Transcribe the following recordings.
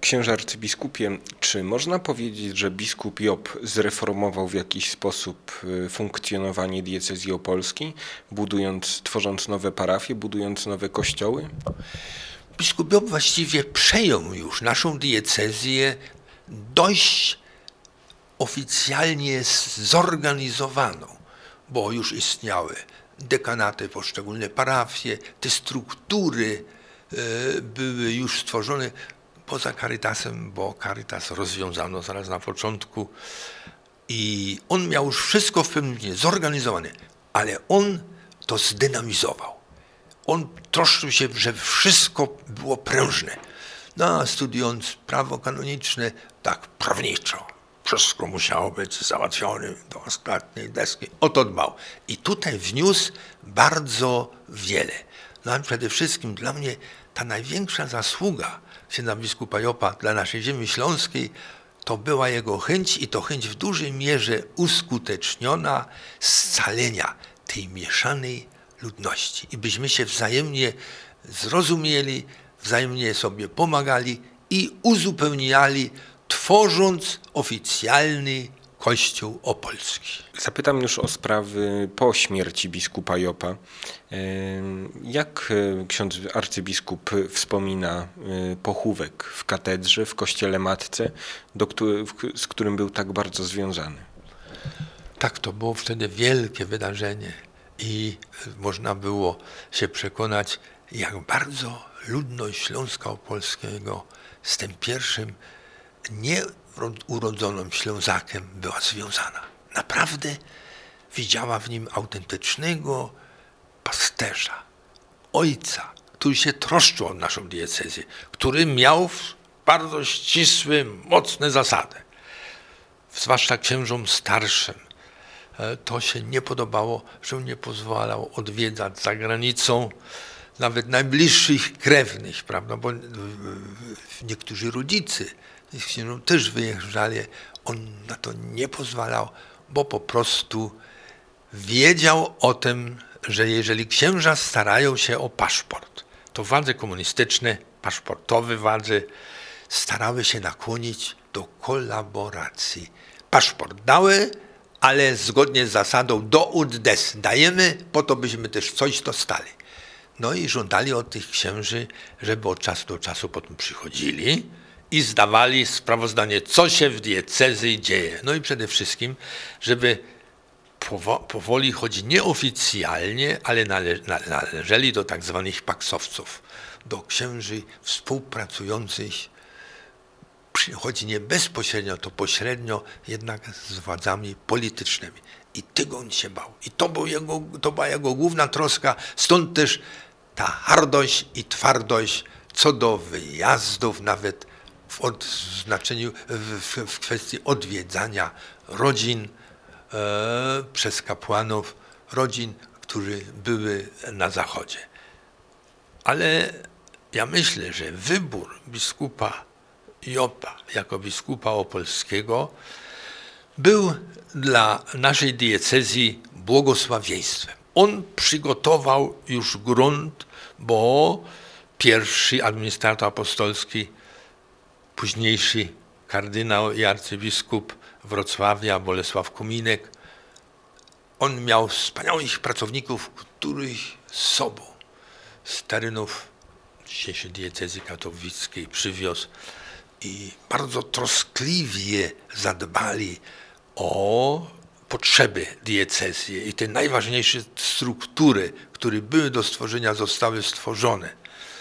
Księże arcybiskupie, czy można powiedzieć, że biskup Job zreformował w jakiś sposób funkcjonowanie diecezji opolskiej, tworząc nowe parafie, budując nowe kościoły? Biskup Job właściwie przejął już naszą diecezję dość oficjalnie zorganizowaną, bo już istniały dekanaty, poszczególne parafie, te struktury były już stworzone poza Caritasem, bo Caritas rozwiązano zaraz na początku i on miał już wszystko w pewnym sensie zorganizowane, ale on to zdynamizował. On troszczył się, żeby wszystko było prężne. No, studiując prawo kanoniczne, tak prawniczo, wszystko musiało być załatwione do ostatniej deski. O to dbał. I tutaj wniósł bardzo wiele. No a przede wszystkim dla mnie ta największa zasługa księdza biskupa Jopa dla naszej ziemi śląskiej to była jego chęć i to chęć w dużej mierze uskuteczniona scalenia tej mieszanej ludności. I byśmy się wzajemnie zrozumieli, wzajemnie sobie pomagali i uzupełniali, tworząc oficjalny Kościół opolski. Zapytam już o sprawy po śmierci biskupa Jopa. Jak ksiądz arcybiskup wspomina pochówek w katedrze, w kościele matce, z którym był tak bardzo związany? Tak, to było wtedy wielkie wydarzenie i można było się przekonać, jak bardzo ludność Śląska Opolskiego z tym pierwszym nieurodzonym Ślązakiem była związana. Naprawdę widziała w nim autentycznego pasterza, ojca, który się troszczył o naszą diecezję, który miał bardzo ścisłe, mocne zasady. Zwłaszcza księżom starszym to się nie podobało, że nie pozwalał odwiedzać za granicą nawet najbliższych krewnych, prawda, bo niektórzy rodzice też wyjeżdżali, on na to nie pozwalał, bo po prostu wiedział o tym, że jeżeli księża starają się o paszport, to władze komunistyczne, paszportowe władze starały się nakłonić do kolaboracji. Paszport dały, ale zgodnie z zasadą do ud des dajemy, po to byśmy też coś dostali. No i żądali od tych księży, żeby od czasu do czasu potem przychodzili i zdawali sprawozdanie, co się w diecezji dzieje. No i przede wszystkim, żeby powoli, choć nieoficjalnie, ale należeli do tak zwanych paksowców, do księży współpracujących, choć nie bezpośrednio, to pośrednio, jednak z władzami politycznymi. I tego on się bał. I to była jego główna troska, stąd też ta hardość i twardość co do wyjazdów, nawet w kwestii odwiedzania rodzin przez kapłanów, rodzin, które były na zachodzie. Ale ja myślę, że wybór biskupa Jopa jako biskupa opolskiego był dla naszej diecezji błogosławieństwem. On przygotował już grunt, bo pierwszy administrator apostolski, późniejszy kardynał i arcybiskup Wrocławia Bolesław Kuminek, on miał wspaniałych pracowników, których z sobą z terenów dzisiejszej diecezji katowickiej przywiózł i bardzo troskliwie zadbali o potrzeby diecezji i te najważniejsze struktury, które były do stworzenia, zostały stworzone.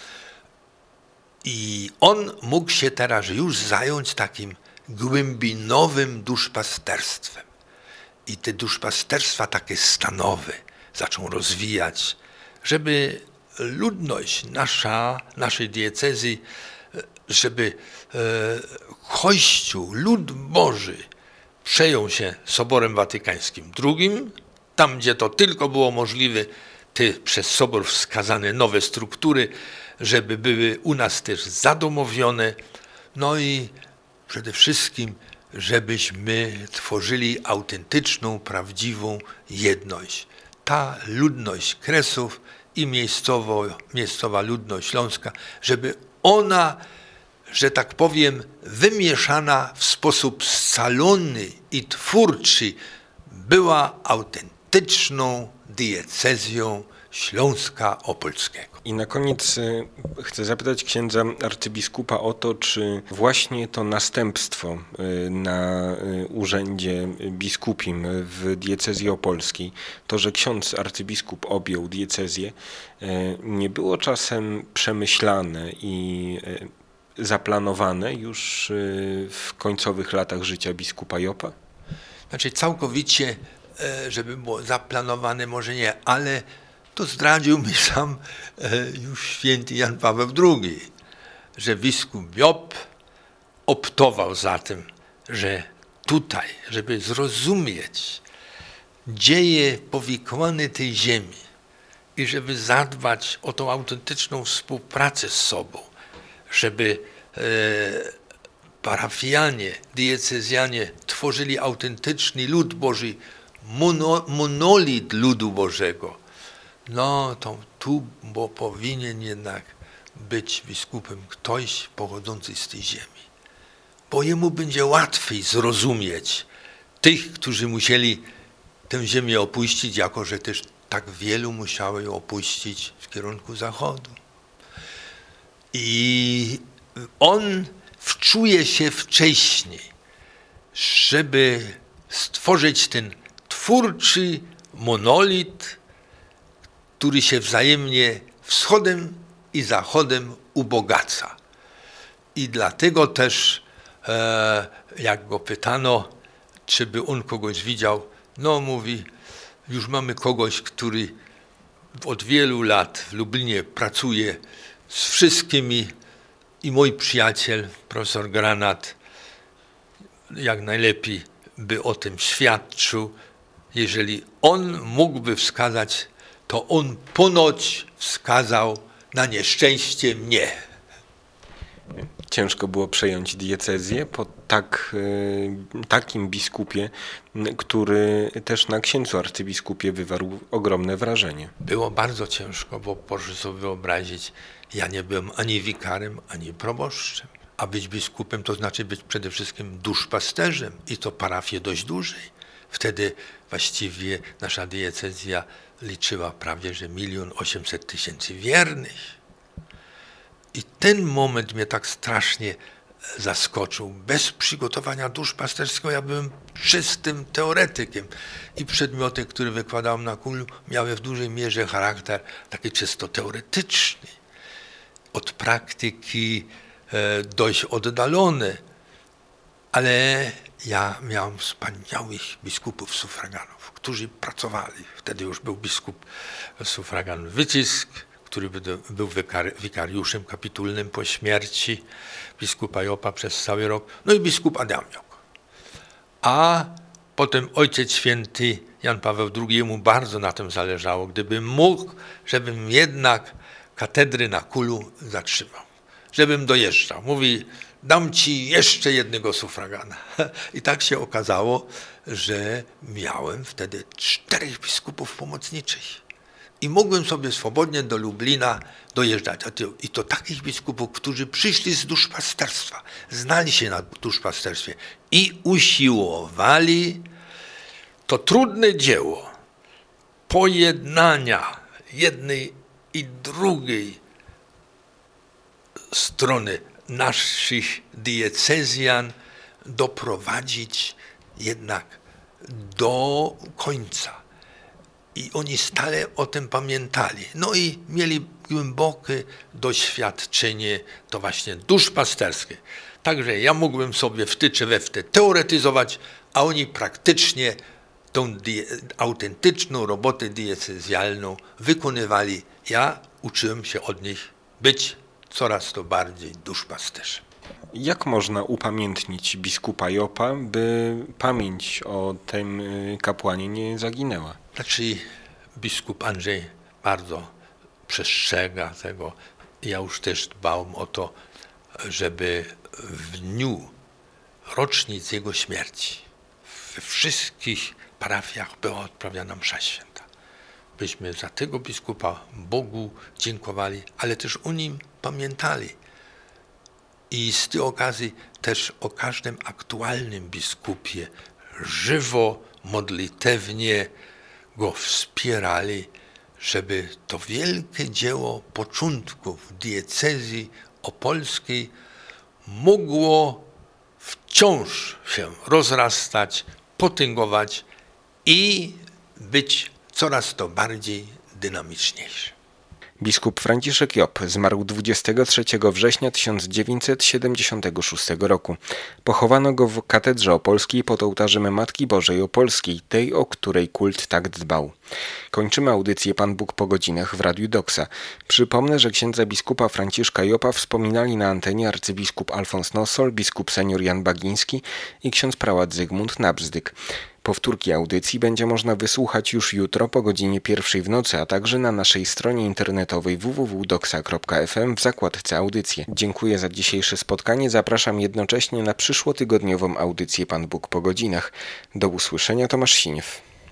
I on mógł się teraz już zająć takim głębinowym duszpasterstwem. I te duszpasterstwa takie stanowe zaczął rozwijać, żeby ludność naszej diecezji, żeby Kościół, lud Boży przejął się Soborem Watykańskim II, tam gdzie to tylko było możliwe, te przez Sobor wskazane nowe struktury, żeby były u nas też zadomowione, no i przede wszystkim, żebyśmy tworzyli autentyczną, prawdziwą jedność. Ta ludność Kresów i miejscowa ludność śląska, żeby ona że tak powiem, wymieszana w sposób scalony i twórczy, była autentyczną diecezją Śląska Opolskiego. I na koniec chcę zapytać księdza arcybiskupa o to, czy właśnie to następstwo na urzędzie biskupim w diecezji opolskiej, to, że ksiądz arcybiskup objął diecezję, nie było czasem przemyślane i zaplanowane już w końcowych latach życia biskupa Jopa? Znaczy całkowicie, żeby było zaplanowane, może nie, ale to zdradził mi sam już święty Jan Paweł II, że biskup Jop optował za tym, że tutaj, żeby zrozumieć dzieje powikłane tej ziemi i żeby zadbać o tą autentyczną współpracę z sobą, żeby parafianie, diecezjanie tworzyli autentyczny lud Boży, monolit ludu Bożego, no to tu bo powinien jednak być biskupem ktoś pochodzący z tej ziemi, bo jemu będzie łatwiej zrozumieć tych, którzy musieli tę ziemię opuścić, jako że też tak wielu musiało ją opuścić w kierunku zachodu. I on wczuje się wcześniej, żeby stworzyć ten twórczy monolit, który się wzajemnie wschodem i zachodem ubogaca. I dlatego też, jak go pytano, czy by on kogoś widział, no mówi, już mamy kogoś, który od wielu lat w Lublinie pracuje z wszystkimi i mój przyjaciel, profesor Granat, jak najlepiej by o tym świadczył. Jeżeli on mógłby wskazać, to on ponoć wskazał na nieszczęście mnie. Ciężko było przejąć diecezję po takim biskupie, który też na księdzu arcybiskupie wywarł ogromne wrażenie. Było bardzo ciężko, bo proszę sobie wyobrazić, ja nie byłem ani wikarym, ani proboszczem. A być biskupem to znaczy być przede wszystkim duszpasterzem i to parafię dość dużej. Wtedy właściwie nasza diecezja liczyła prawie, że 1 800 000 wiernych. I ten moment mnie tak strasznie zaskoczył. Bez przygotowania duszpasterskiego ja byłem czystym teoretykiem i przedmioty, które wykładałem na kulu, miały w dużej mierze charakter taki czysto teoretyczny. Od praktyki dość oddalony, ale ja miałem wspaniałych biskupów sufraganów, którzy pracowali. Wtedy już był biskup sufragan Wycisk, który był wikariuszem kapitulnym po śmierci biskupa Jopa przez cały rok, no i biskup Adamiok. A potem Ojciec Święty Jan Paweł II, mu bardzo na tym zależało, gdybym mógł, żebym jednak katedry na kulu zatrzymał, żebym dojeżdżał. Mówi, dam ci jeszcze jednego sufragana. I tak się okazało, że miałem wtedy 4 biskupów pomocniczych. I mogłem sobie swobodnie do Lublina dojeżdżać. I to takich biskupów, którzy przyszli z duszpasterstwa, znali się na duszpasterstwie i usiłowali to trudne dzieło pojednania jednej i drugiej strony naszych diecezjan doprowadzić jednak do końca. I oni stale o tym pamiętali. No i mieli głębokie doświadczenie to właśnie duszpasterskie. Także ja mógłbym sobie w ty czy we w te teoretyzować, a oni praktycznie tą autentyczną robotę diecezjalną wykonywali. Ja uczyłem się od nich być coraz to bardziej duszpasterzem. Jak można upamiętnić biskupa Jopa, by pamięć o tym kapłanie nie zaginęła? Znaczy, biskup Andrzej bardzo przestrzega tego. Ja już też dbałem o to, żeby w dniu rocznic jego śmierci we wszystkich parafiach była odprawiana msza święta. Byśmy za tego biskupa Bogu dziękowali, ale też o nim pamiętali. I z tej okazji też o każdym aktualnym biskupie żywo, modlitewnie go wspierali, żeby to wielkie dzieło początków diecezji opolskiej mogło wciąż się rozrastać, potęgować i być coraz to bardziej dynamiczniejsze. Biskup Franciszek Jop zmarł 23 września 1976 roku. Pochowano go w katedrze opolskiej pod ołtarzem Matki Bożej Opolskiej, tej, o której kult tak dbał. Kończymy audycję Pan Bóg po godzinach w Radiu Doksa. Przypomnę, że księdza biskupa Franciszka Jopa wspominali na antenie arcybiskup Alfons Nossol, biskup senior Jan Bagiński i ksiądz prałat Zygmunt Nabzdyk. Powtórki audycji będzie można wysłuchać już jutro po godzinie 1 w nocy, a także na naszej stronie internetowej www.doksa.fm w zakładce audycje. Dziękuję za dzisiejsze spotkanie. Zapraszam jednocześnie na przyszłotygodniową audycję Pan Bóg po godzinach. Do usłyszenia, Tomasz Siniew.